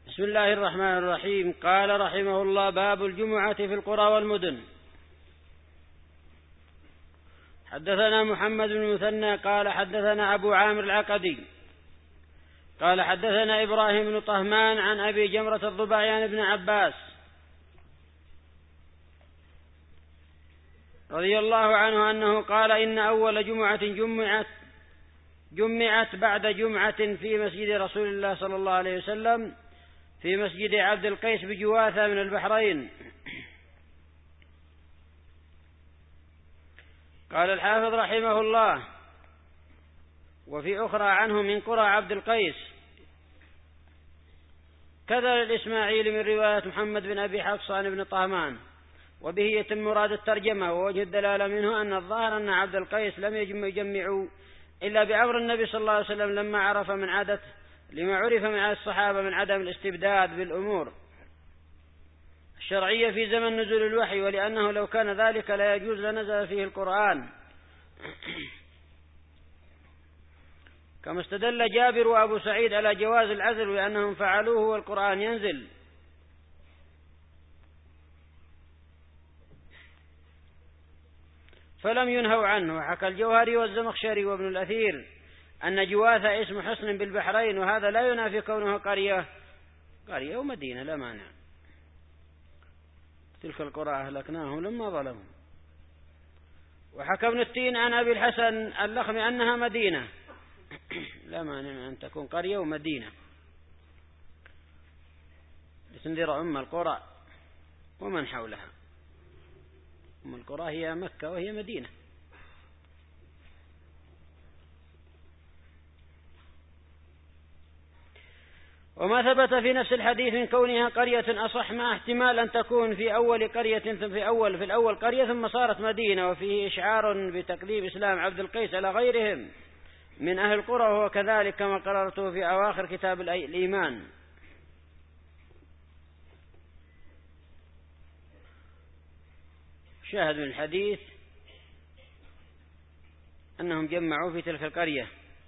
بسم الله الرحمن الرحيم. قال رحمه الله: باب الجمعة في القرى والمدن. حدثنا محمد بن المثنى قال حدثنا أبو عامر العقدي قال حدثنا إبراهيم بن طهمان عن أبي جمرة الضبعي عن ابن عباس رضي الله عنه أنه قال: إن أول جمعة جمعت بعد جمعة في مسجد رسول الله صلى الله عليه وسلم في مسجد عبد القيس بجواثة من البحرين. قال الحافظ رحمه الله: وفي أخرى عنه من قرى عبد القيس كذا الإسماعيل من رواية محمد بن أبي حفص عن ابن طهمان. وبه يتم مراد الترجمة. ووجه الدلالة منه أن الظاهر أن عبد القيس لم يجمعوا إلا بأمر النبي صلى الله عليه وسلم لما عرف من عادة لما عرف من عادة الصحابة من عدم الاستبداد بالأمور الشرعية في زمن نزول الوحي، ولأنه لو كان ذلك لا يجوز لنزل فيه القرآن، كما استدل جابر وأبو سعيد على جواز العزل لأنهم فعلوه والقرآن ينزل. فلم ينهوا عنه. وحكى الجوهري والزمخشري وابن الأثير أن جواثة اسم حصن بالبحرين، وهذا لا ينافي كونه قرية ومدينة لا مانع. تلك القرى أهلكناهم لما ظلموا. وحكى ابن التين عن أبي الحسن اللخمي أنها مدينة لا مانع أن تكون قرية ومدينة لتنذر أم القرى ومن حولها. أم القرى هي مكة وهي مدينة. وما ثبت في نفس الحديث من كونها قرية أصح، مع احتمال أن تكون في أول قرية في الأول قرية ثم صارت مدينة. وفيه إشعار بتقديم إسلام عبد القيس على غيرهم من أهل القرى، وهو كذلك كما قررته في أواخر كتاب الإيمان. شاهد من الحديث أنهم جمعوا في تلك القرية،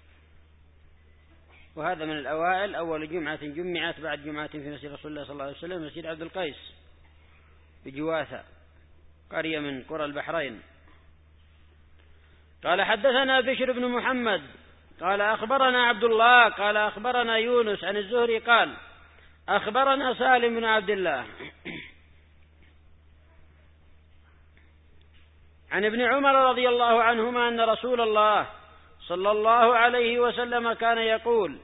وهذا من الأوائل. أول جمعة جمعت بعد جمعة في مسجد رسول الله صلى الله عليه وسلم مسجد عبد القيس بجواثة، قرية من قرى البحرين. قال حدثنا بشر بن محمد قال أخبرنا عبد الله قال أخبرنا يونس عن الزهري قال أخبرنا سالم بن عبد الله عن ابن عمر رضي الله عنهما أن رسول الله صلى الله عليه وسلم كان يقول: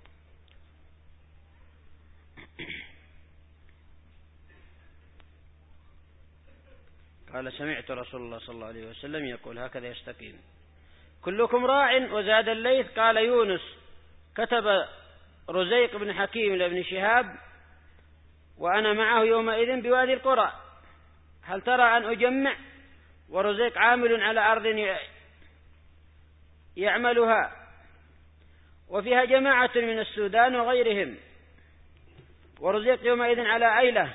قال سمعت رسول الله صلى الله عليه وسلم يقول هكذا يستقيم: كلكم راع. وزاد الليث قال يونس: كتب رزيق بن حكيم لابن شهاب وأنا معه يومئذ بوادي القرى، هل ترى أن أجمع؟ ورزيق عامل على أرض يعملها وفيها جماعة من السودان وغيرهم، ورزيق يومئذ على أيلة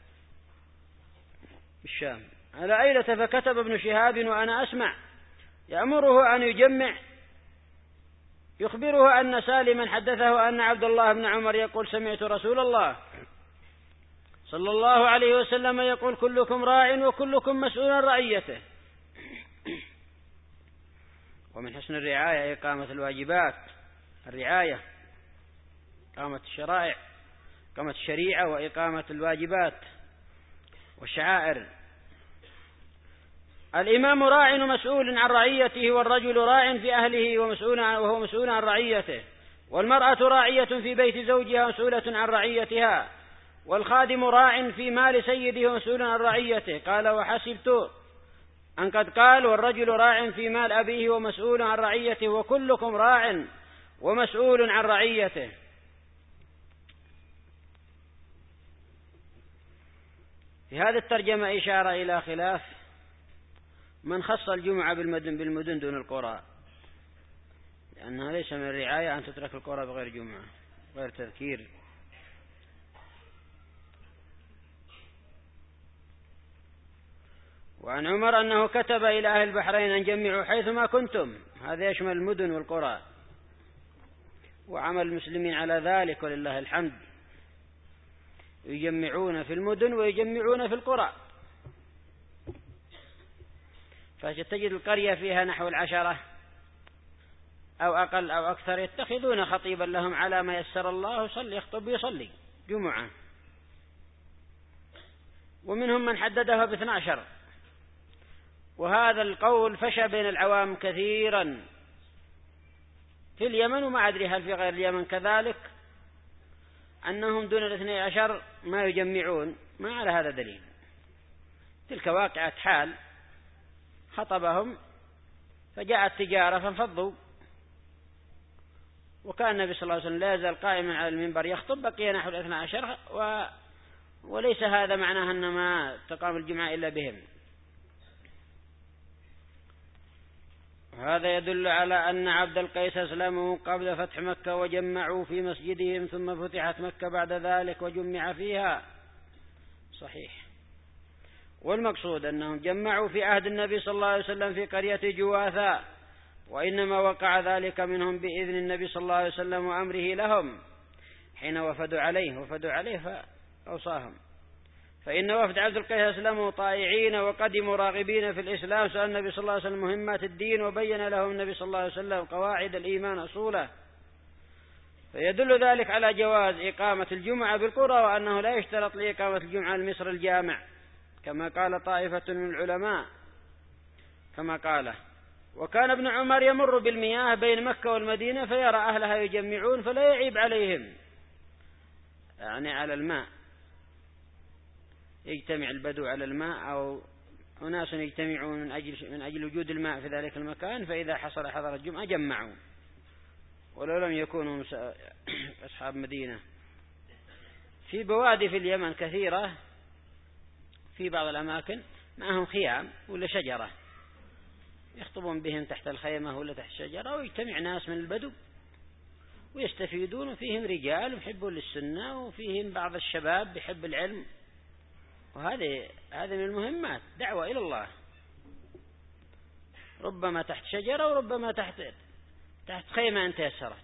بالشام على أيلة. فكتب ابن شهاب وأنا أسمع يأمره أن يجمع، يخبره أن سالما حدثه أن عبد الله بن عمر يقول: سمعت رسول الله صلى الله عليه وسلم يقول: كلكم راع وكلكم مسؤول عن رعيته. ومن حسن الرعاية إقامة الواجبات، الرعاية إقامة الشرائع، إقامة الشريعة وإقامة الواجبات والشعائر. الإمام راع ومسؤول عن رعيته، والرجل راع في أهله وهو مسؤول عن رعيته، والمرأة راعية في بيت زوجها مسؤولة عن رعيتها، والخادم راع في مال سيده ومسؤول عن رعيته. قال: وحسبت أن قد قال: والرجل راع في مال أبيه ومسؤول عن رعيته، وكلكم راع ومسؤول عن رعيته. في هذه الترجمة إشارة إلى خلاف من خص الجمعة بالمدن دون القرى، لأنها ليس من الرعاية أن تترك القرى بغير جمعة غير تذكير. وعن عمر أنه كتب إلى أهل البحرين أن جمعوا حيثما كنتم، هذا يشمل المدن والقرى، وعمل المسلمين على ذلك ولله الحمد. يجمعون في المدن ويجمعون في القرى، فتجد القرية فيها نحو 10 أو أقل أو أكثر يتخذون خطيبا لهم على ما يسر الله يخطب ويصلي جمعة، ومنهم من حددها ب12. وهذا القول فشى بين العوام كثيرا في اليمن، وما أدري هل في غير اليمن كذلك، أنهم دون 12 ما يجمعون، ما على هذا دليل. تلك واقعة حال، خطبهم فجاءت تجارة فانفضوا، وكان النبي صلى الله عليه وسلم لا يزال قائما على المنبر يخطب، بقي نحو 12 وليس هذا معناه أن ما تقام الجمعة إلا بهم. هذا يدل على أن عبد القيس أسلموا قبل فتح مكة وجمعوا في مسجدهم، ثم فتحت مكة بعد ذلك وجمع فيها، صحيح. والمقصود أنهم جمعوا في عهد النبي صلى الله عليه وسلم في قرية جواثا، وإنما وقع ذلك منهم بإذن النبي صلى الله عليه وسلم وأمره لهم حين وفدوا عليه فأوصاهم. فإن وفد عبد القيس أسلموا طائعين وقدموا راغبين في الإسلام، سأل النبي صلى الله عليه وسلم مهمات الدين، وبين لهم النبي صلى الله عليه وسلم قواعد الإيمان أصوله، فيدل ذلك على جواز إقامة الجمعة بالقرى، وأنه لا يشترط لإقامة الجمعة المصر الجامع كما قال طائفة من العلماء كما قال. وكان ابن عمر يمر بالمياه بين مكة والمدينة فيرى أهلها يجمعون فلا يعيب عليهم، يعني على الماء، يجتمع البدو على الماء أو أناس يجتمعون من أجل وجود الماء في ذلك المكان، فإذا حصل حضر الجمعة جمعوا ولو لم يكونوا أصحاب مدينة. في بوادي في اليمن كثيرة في بعض الأماكن معهم خيام ولا شجرة يخطبون بهم تحت الخيمة ولا تحت الشجرة، ويجتمع ناس من البدو ويستفيدون، وفيهم رجال يحبون للسنة وفيهم بعض الشباب يحب العلم، وهذه من المهمات، دعوة إلى الله، ربما تحت شجرة وربما تحت خيمة أن تيسرت،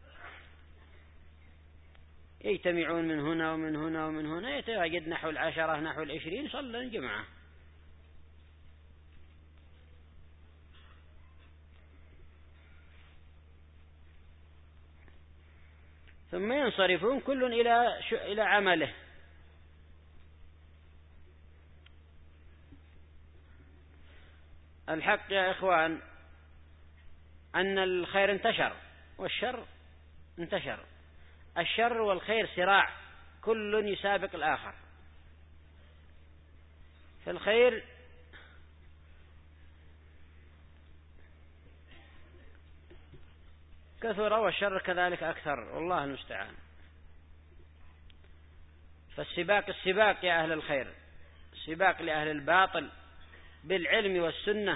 يجتمعون من هنا ومن هنا ومن هنا، يتواجد نحو 10 نحو 20 صلى الجمعة. ثم ينصرفون كل إلى عمله. الحق يا إخوان أن الخير انتشر والشر انتشر، الشر والخير صراع، كل يسابق الآخر. فالخير كثر والشر كذلك أكثر، والله المستعان. فالسباق يا أهل الخير، سباق لأهل الباطل بالعلم والسنة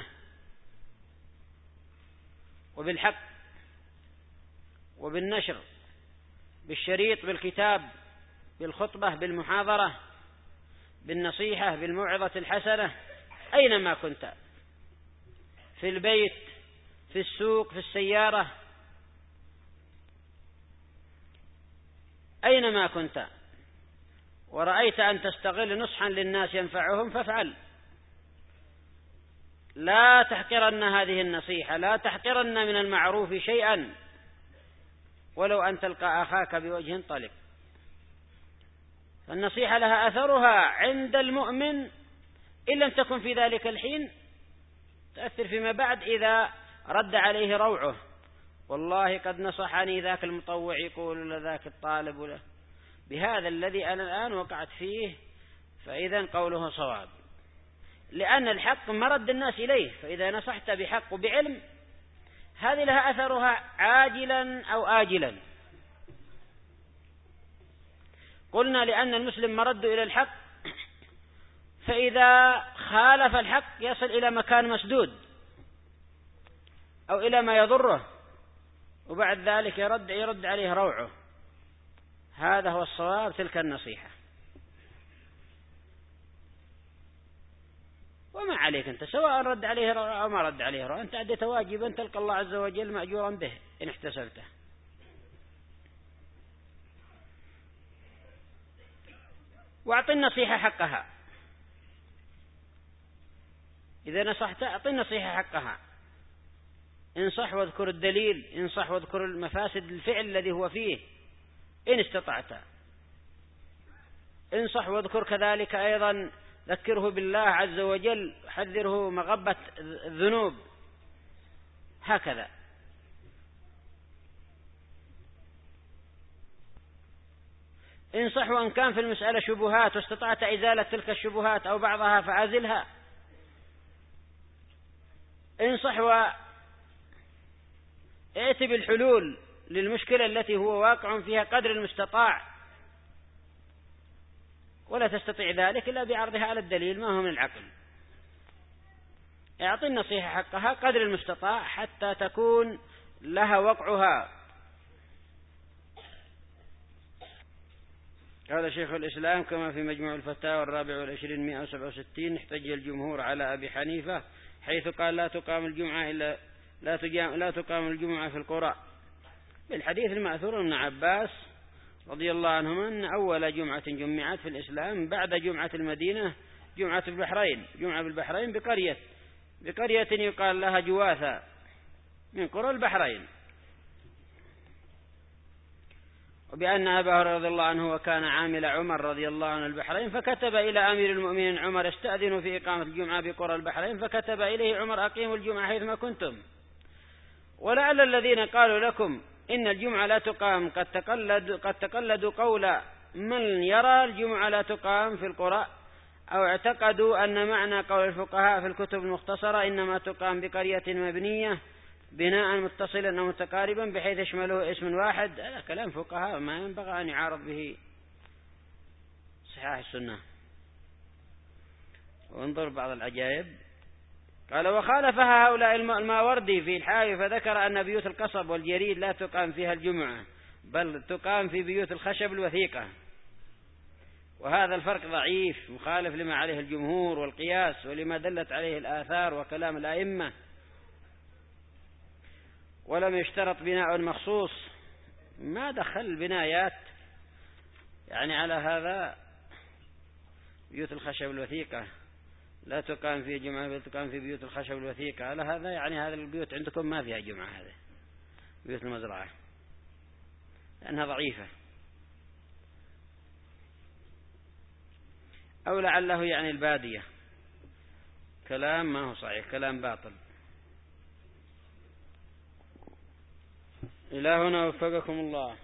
وبالحق وبالنشر، بالشريط، بالكتاب، بالخطبة، بالمحاضرة، بالنصيحة، بالموعظة الحسنة، أينما كنت، في البيت، في السوق، في السيارة، أينما كنت، ورأيت أن تستغل نصحا للناس ينفعهم فافعل، لا تحقرن هذه النصيحة، لا تحقرن من المعروف شيئا ولو أن تلقى أخاك بوجه طلق. فالنصيحة لها أثرها عند المؤمن إن لم تكن في ذلك الحين، تأثر فيما بعد إذا رد عليه روعه، والله قد نصحني ذاك المطوع يقول لذاك الطالب ولا بهذا الذي أنا الآن وقعت فيه، فإذا قوله صواب، لأن الحق مرد الناس إليه، فإذا نصحت بحق وبعلم هذه لها أثرها عاجلا أو آجلا. قلنا لأن المسلم مرد إلى الحق، فإذا خالف الحق يصل إلى مكان مسدود أو إلى ما يضره، وبعد ذلك يرد عليه روعه. هذا هو الصواب، تلك النصيحة. وما عليك أنت، سواء رد عليه روعه أو ما رد عليه روعه، أنت أديت واجبا تلقى الله عز وجل مأجورا به إن احتسبته. وأعطي النصيحة حقها. إذا نصحت أعطي النصيحة حقها، انصح واذكر الدليل، انصح واذكر المفاسد الفعل الذي هو فيه إن استطعت، انصح واذكر كذلك أيضا ذكره بالله عز وجل، حذره مغبة الذنوب، هكذا. انصح وأن كان في المسألة شبهات واستطعت إزالة تلك الشبهات أو بعضها فأزلها. انصح وائت بالحلول للمشكلة التي هو واقع فيها قدر المستطاع، ولا تستطيع ذلك إلا بعرضها على الدليل ما هو من العقل. اعطي النصيحة حقها قدر المستطاع حتى تكون لها وقعها. قال شيخ الإسلام كما في مجموع الفتاوى 24/167: احتج الجمهور على أبي حنيفة حيث قال لا تقام الجمعة في القرى، بالحديث المأثور من عباس رضي الله عنهما أن أول جمعة جمعت في الإسلام بعد جمعة المدينة جمعة البحرين، جمعة بالبحرين بقرية يقال لها جواثة من قرى البحرين، وبأن أبا هريرة رضي الله عنه وكان عامل عمر رضي الله عنه البحرين، فكتب إلى أمير المؤمنين عمر يستأذن في إقامة الجمعة بقرى البحرين، فكتب إليه عمر أقيموا الجمعة حيثما كنتم. ولعل الذين قالوا لكم إن الجمعة لا تقام قد تقلدوا قول من يرى الجمعة لا تقام في القرى، أو اعتقدوا أن معنى قول الفقهاء في الكتب المختصرة إنما تقام بقرية مبنية بناء متصلا أو متقاربا بحيث يشمله اسم واحد. هذا كلام فقهاء ما ينبغي أن يعارض به صحاح السنة. وانظر بعض العجائب، قال وخالفها هؤلاء الماوردي في الحاوي فذكر أن بيوت القصب والجريد لا تقام فيها الجمعة بل تقام في بيوت الخشب الوثيقة، وهذا الفرق ضعيف مخالف لما عليه الجمهور والقياس ولما دلت عليه الآثار وكلام الأئمة، ولم يشترط بناء مخصوص، ما دخل البنايات يعني على هذا. بيوت الخشب الوثيقة لا تقام في جمعة بل تقام في بيوت الخشب الوثيقة، على هذا يعني هذه البيوت عندكم ما فيها جمعة، هذه بيوت المزرعة لأنها ضعيفة، أو لعله يعني البادية. كلام ما هو صحيح، كلام باطل. إلى هنا وفقكم الله.